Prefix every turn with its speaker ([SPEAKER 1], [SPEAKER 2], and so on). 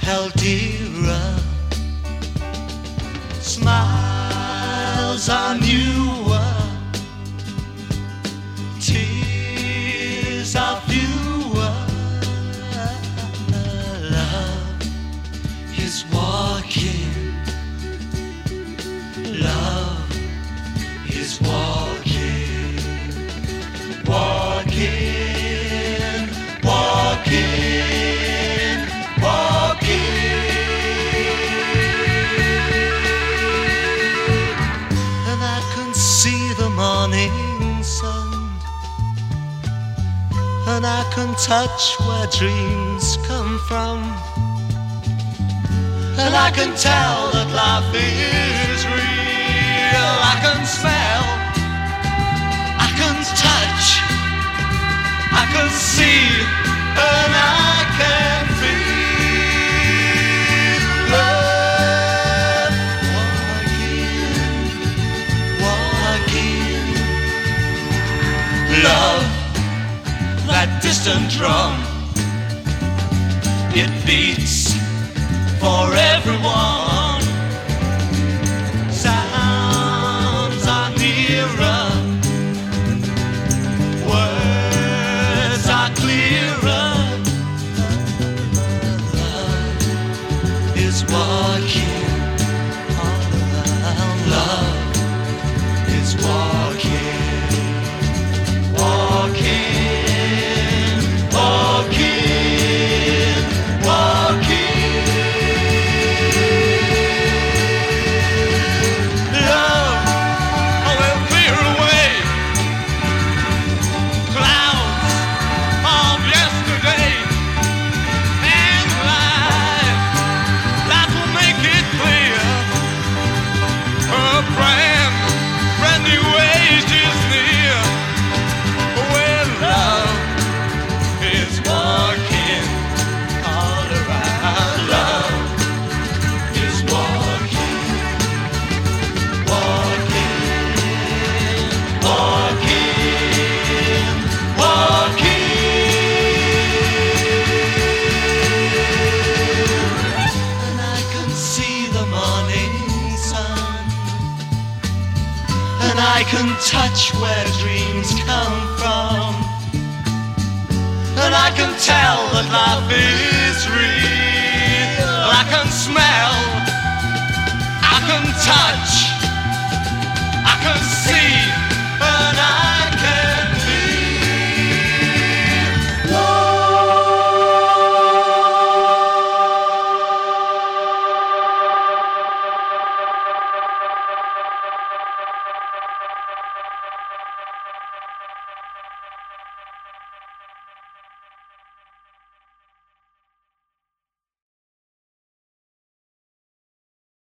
[SPEAKER 1] healthier. Smiles are newer, tears are fewer. Love is walking. Love is walking, walking, walking, walking. And I can see the morning sun, and I can touch where dreams come from, and I can tell that life is real. I can smell, I can touch, I can see, and I can feel love walking, walking. Love, that distant drum, it beats for everyone. Sounds are nearer, words are clearer. Love is walking all around. Love is walking, walking, walking, walking. I can touch where dreams come from, and I can tell that life is real. I can smell, I can touch,